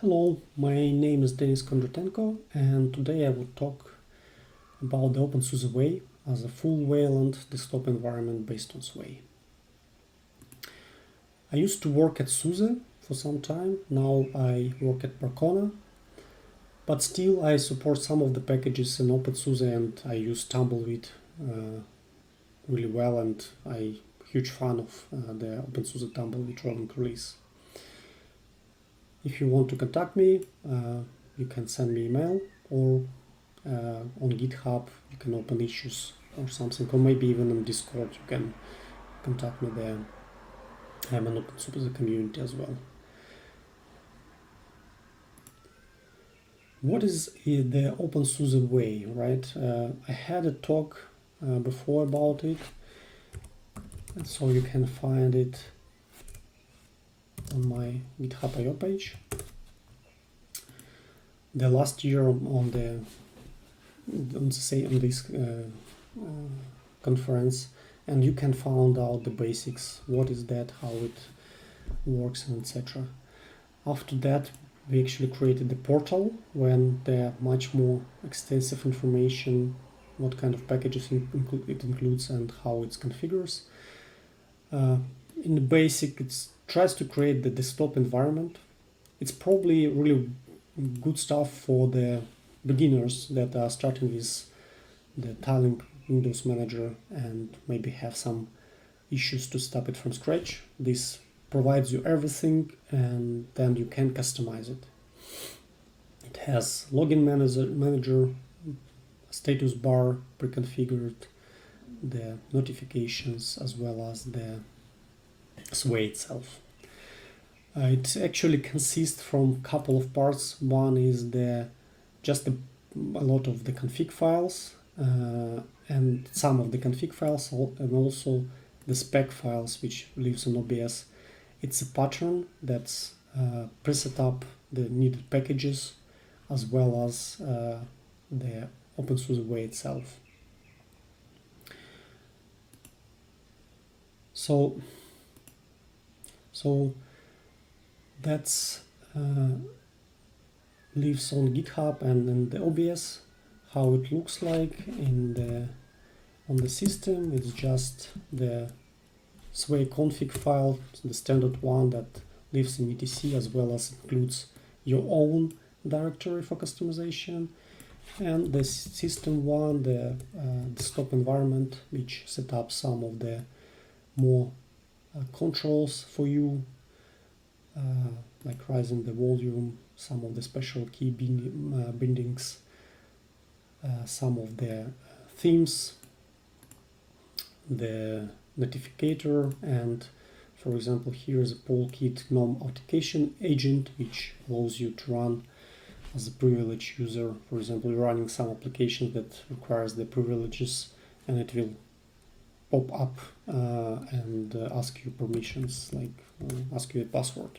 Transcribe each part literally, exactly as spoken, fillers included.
Hello, my name is Denis Kondratenko, and today I will talk about the OpenSUSE Way as a full Wayland desktop environment based on Sway. I used to work at SUSE for some time, now I work at Percona, but still I support some of the packages in OpenSUSE and I use Tumbleweed uh, really well, and I'm a huge fan of uh, the OpenSUSE Tumbleweed rolling release. If you want to contact me, uh, you can send me email, or uh, on GitHub you can open issues or something, or maybe even on Discord you can contact me there. I'm an OpenSUSE community as well. What is the OpenSUSE Way, right? Uh, I had a talk uh, before about it, and so you can find it on my GitHub I O page. The last year on the on say on this uh, uh, conference, and you can find out the basics. What is that? How it works, and et cetera. After that, we actually created the portal when there are much more extensive information, what kind of packages inclu it includes and how it configures. Uh, in the basic, it tries to create the desktop environment. It's probably really good stuff for the beginners that are starting with the tiling Windows Manager and maybe have some issues to start it from scratch. This provides you everything, and then you can customize it. It has login manager, manager status bar pre-configured, the notifications, as well as the Sway itself. Uh, it actually consists from a couple of parts. One is the just a, a lot of the config files uh, and some of the config files, and also the spec files which lives in O B S. It's a pattern that's uh, preset up the needed packages, as well as uh, the OpenSUSE Way itself. So, so that's uh, lives on GitHub and in the O B S. How it looks like in the on the system, it's just the Sway config file, the standard one that lives in E T C, as well as includes your own directory for customization, and the system one, the uh, desktop environment, which set up some of the more uh, controls for you, uh, like raising the volume, some of the special key bind uh, bindings, uh, some of the themes, the notificator, and for example here is a Polkit GNOME authentication agent, which allows you to run as a privileged user. For example, you're running some application that requires the privileges, and it will pop up uh, and uh, ask you permissions, like uh, ask you a password.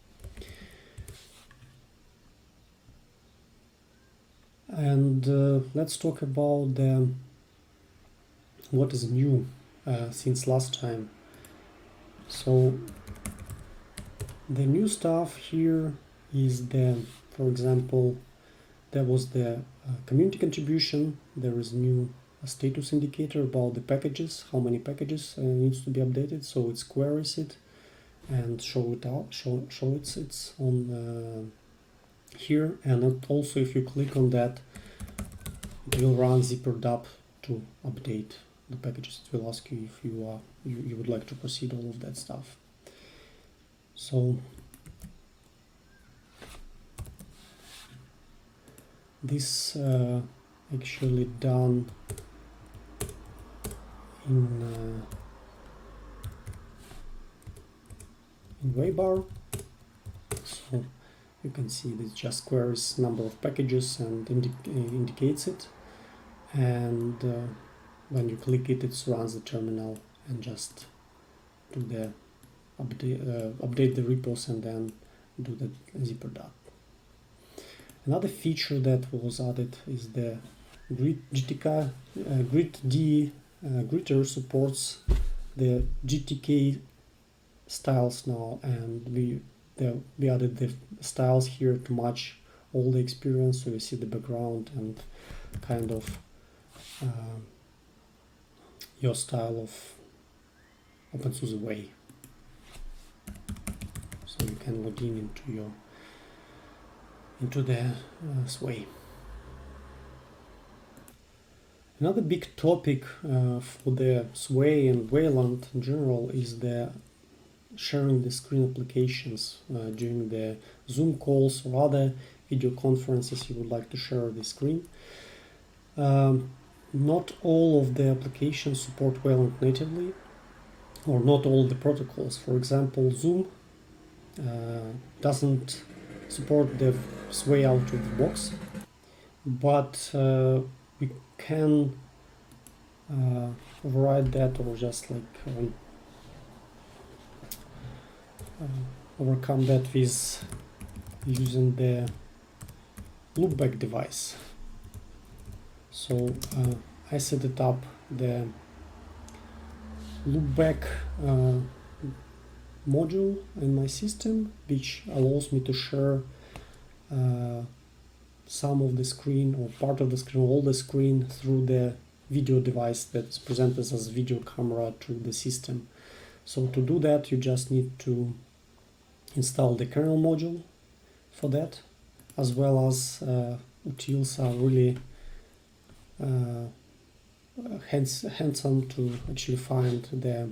And uh, let's talk about the what is new uh, since last time. So the new stuff here is the, for example, there was the uh, community contribution. There is new uh, status indicator about the packages, how many packages uh, needs to be updated. So it queries it and show it out, show show it's it's on uh, here. And also, if you click on that, it will run zipperdub to update the packages. It will ask you if you are you, you would like to proceed all of that stuff. So this uh, actually done in uh, in Waybar. So you can see this just queries number of packages and indi indicates it, and uh, when you click it, it runs the terminal and just do the update, uh, update the repos, and then do the zipperdub. Another feature that was added is the Grid G T K, uh, Grid D uh, Gritter supports the G T K styles now, and we the, we added the styles here to match all the experience, so you see the background and kind of uh, your style of OpenSUSE way. So you can log in into your into the uh, Sway. Another big topic uh, for the Sway and Wayland in general is the sharing the screen applications uh, during the Zoom calls or other video conferences you would like to share the screen. Um, not all of the applications support Wayland natively, or not all the protocols. For example, Zoom uh, doesn't support the Sway out of the box, but uh, we can uh, override that, or just like um, uh, overcome that with using the loopback device. So uh, I set it up the loopback uh, module in my system, which allows me to share uh, some of the screen or part of the screen, all the screen, through the video device that's presented as video camera to the system. So to do that, you just need to install the kernel module for that, as well as uh, utils are really uh, hands hands-on to actually find the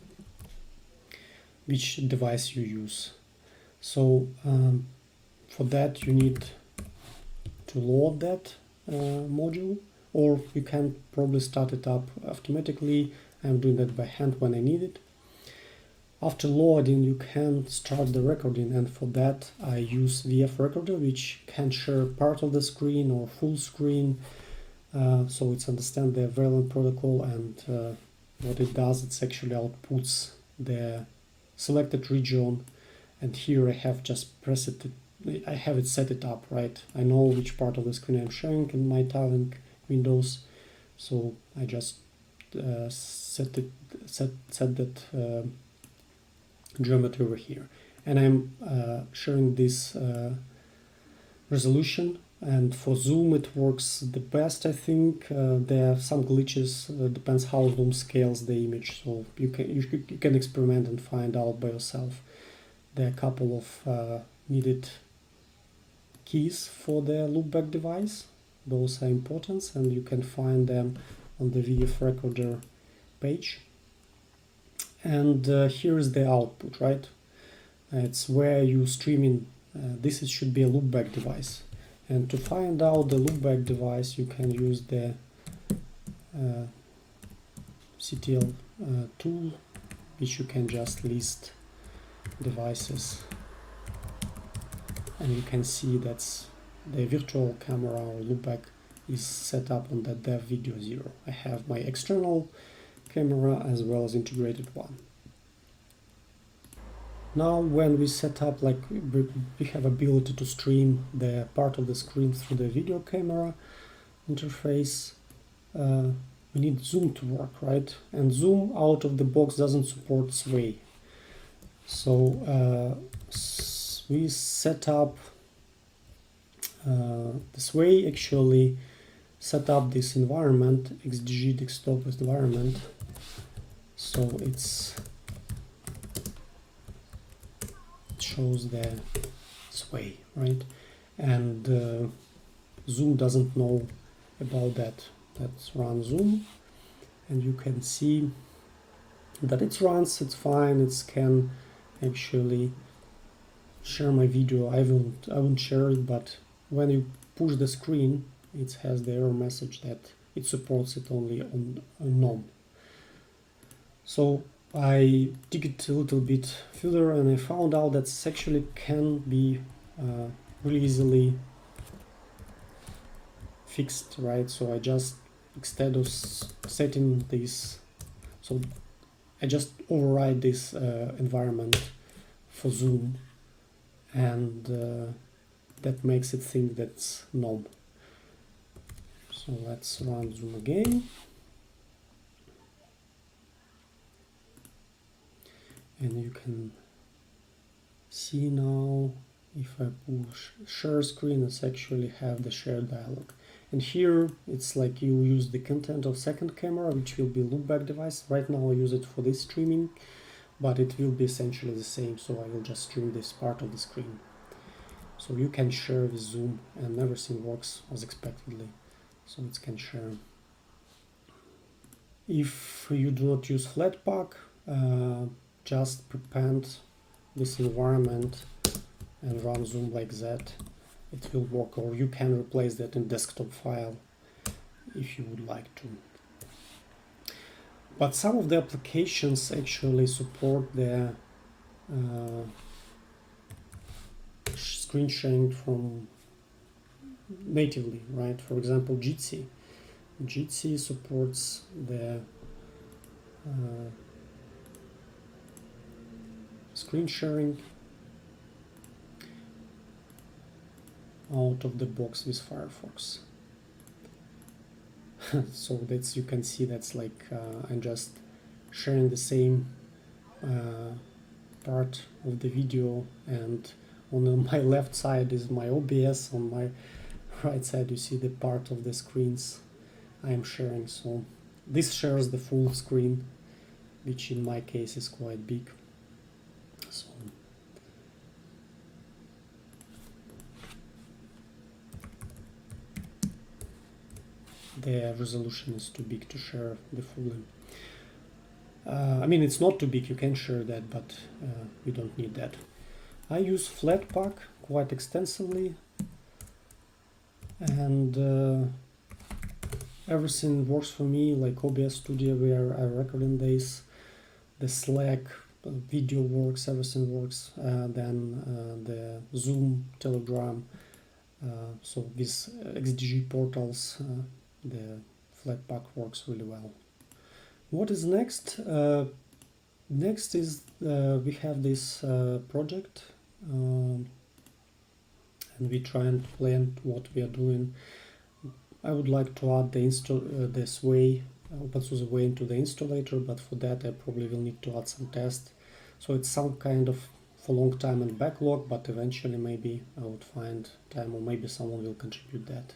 which device you use. So um, for that you need to load that uh, module, or you can probably start it up automatically. I'm doing that by hand when I need it. After loading, you can start the recording, and for that I use V F Recorder, which can share part of the screen or full screen. Uh, so it's understand the Wayland protocol, and uh, what it does, it's actually outputs the selected region, and here I have just pressed it. I have it set it up, right? I know which part of the screen I'm sharing in my tiling windows, so I just uh, set it set set that uh, geometry over here, and I'm uh, sharing this uh, resolution. And for Zoom it works the best, I think. Uh, there are some glitches, uh, depends how Zoom scales the image, so you can you, you can experiment and find out by yourself. There are a couple of uh, needed keys for the loopback device. Those are important, and you can find them on the V F Recorder page. And uh, here is the output, right? It's where you streaming. Uh, this is, should be a loopback device. And to find out the loopback device, you can use the uh, C T L uh, tool, which you can just list devices, and you can see that's the virtual camera or loopback is set up on the dev video zero. I have my external camera as well as integrated one. Now when we set up, like we have ability to stream the part of the screen through the video camera interface, uh, we need Zoom to work, right? And Zoom out of the box doesn't support Sway. So uh, we set up uh, the Sway actually set up this environment, X D G desktop environment. So it's shows the Sway, right? And uh, Zoom doesn't know about that. Let's run Zoom, and you can see that it runs, it's fine, it can actually share my video. I won't, I won't share it, but when you push the screen, it has the error message that it supports it only on, on GNOME. So I dig it a little bit further, and I found out that this actually can be uh, really easily fixed, right? So I just, instead of setting this, so I just override this uh, environment for Zoom, and uh, that makes it think that's GNOME. So let's run Zoom again. And you can See now, if I push share screen, it's actually have the share dialog. And here it's like you use the content of second camera, which will be loopback device. Right now I use it for this streaming, but it will be essentially the same, so I will just stream this part of the screen. So you can share with Zoom and everything works as expectedly, so it can share. If you do not use Flatpak, uh, just prepend this environment and run Zoom like that. It will work, or you can replace that in desktop file if you would like to. But some of the applications actually support the uh, screen sharing from natively, right? For example, Jitsi. Jitsi supports the uh, screen sharing out of the box with Firefox. So that's, you can see that's like uh, I'm just sharing the same uh, part of the video, and on my left side is my O B S, on my right side you see the part of the screens I am sharing. So this shares the full screen, which in my case is quite big. So the resolution is too big to share the full. Uh, I mean, it's not too big, you can share that, but uh, we don't need that. I use Flatpak quite extensively, and uh, everything works for me, like O B S Studio where I record in this, the Slack, uh, video works, everything works, uh, then uh, the Zoom, Telegram, uh, so these X D G portals, uh, the Flatpak works really well. What is next? Uh, next is uh, we have this uh, project, um, and we try and plan what we are doing. I would like to add the install uh, the Sway, uh, OpenSUSE Sway into the installer, but for that I probably will need to add some tests. So it's some kind of for long time and backlog, but eventually maybe I would find time, or maybe someone will contribute that.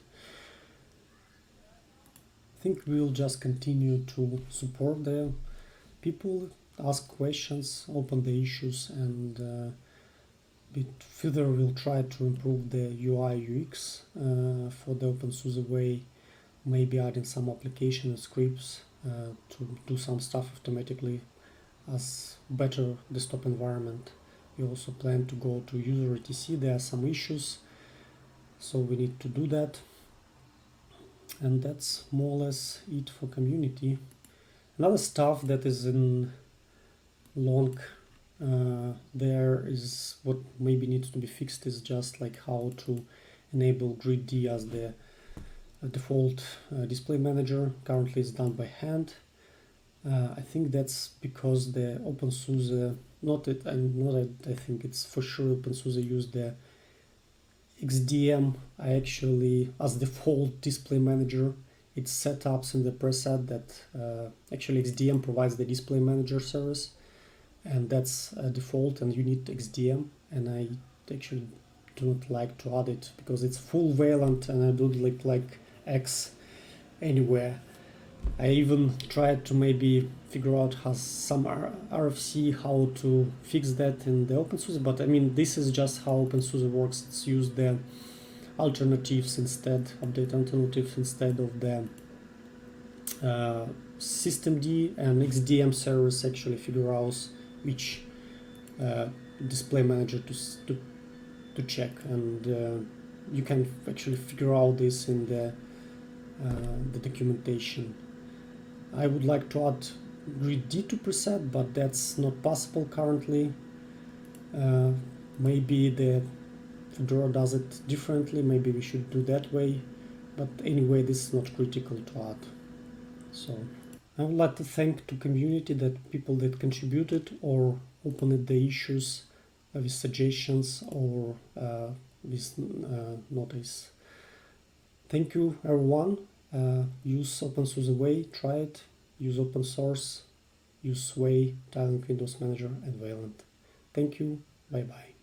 I think we will just continue to support the people, ask questions, open the issues, and uh, bit further we'll try to improve the U I U X uh, for the OpenSUSE Way, maybe adding some application scripts uh, to do some stuff automatically as better desktop environment. We also plan to go to user E T C. There are some issues, so we need to do that. And that's more or less it for community. Another stuff that is in long uh, there is what maybe needs to be fixed is just like how to enable GridD as the uh, default uh, display manager. Currently it's done by hand. Uh, I think that's because the OpenSUSE, not that I'm not I think it's for sure OpenSUSE used the X D M. I actually, as default display manager, it's set up in the preset that uh, actually X D M provides the display manager service, and that's a default, and you need X D M, and I actually don't like to add it because it's full valent and I don't like like X anywhere. I even tried to maybe figure out how some R F C how to fix that in the OpenSUSE, but I mean this is just how OpenSUSE works. It's used the alternatives instead, update alternatives instead of the uh, systemd, and X D M service actually figure out which uh, display manager to, to to check, and uh, you can actually figure out this in the uh, the documentation. I would like to add GridD to preset, but that's not possible currently. Uh, maybe the Fedora does it differently, maybe we should do that way, but anyway this is not critical to add. So I would like to thank the community, that people that contributed or opened the issues uh, with suggestions or uh, with uh, notice. Thank you everyone. Uh, use OpenSUSE Way, try it, use open source, use Sway, Talent Windows Manager, and Valent. Thank you, bye bye.